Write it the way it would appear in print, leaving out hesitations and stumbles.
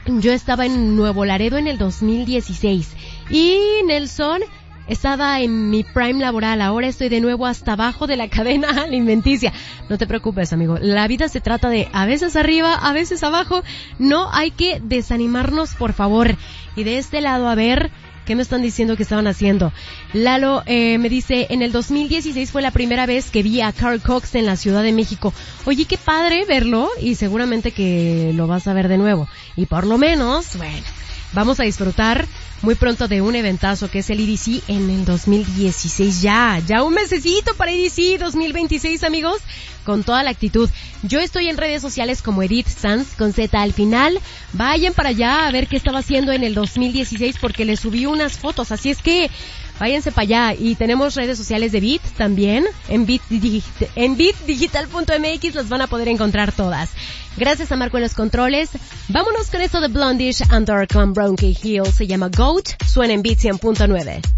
yo estaba en Nuevo Laredo en el 2016 y Nelson estaba en mi prime laboral. Ahora estoy de nuevo hasta abajo de la cadena alimenticia. No te preocupes, amigo. La vida se trata de a veces arriba, a veces abajo. No hay que desanimarnos, por favor. Y de este lado, a ver, ¿qué me están diciendo que estaban haciendo? Lalo me dice, en el 2016 fue la primera vez que vi a Carl Cox en la Ciudad de México. Oye, qué padre verlo y seguramente que lo vas a ver de nuevo. Y por lo menos, bueno, vamos a disfrutar muy pronto de un eventazo que es el EDC en el 2016. Ya un mesecito para EDC 2026, amigos, con toda la actitud. Yo estoy en redes sociales como Edith Sanz con Z al final. Vayan para allá a ver qué estaba haciendo en el 2016 porque le subí unas fotos, así es que váyanse para allá. Y tenemos redes sociales de Beat también, en beatdigital.mx las van a poder encontrar todas. Gracias a Marco en los controles. Vámonos con esto de Blondish and Dark on Bronchi Hill. Se llama Goat. Suena en Beat 100.9.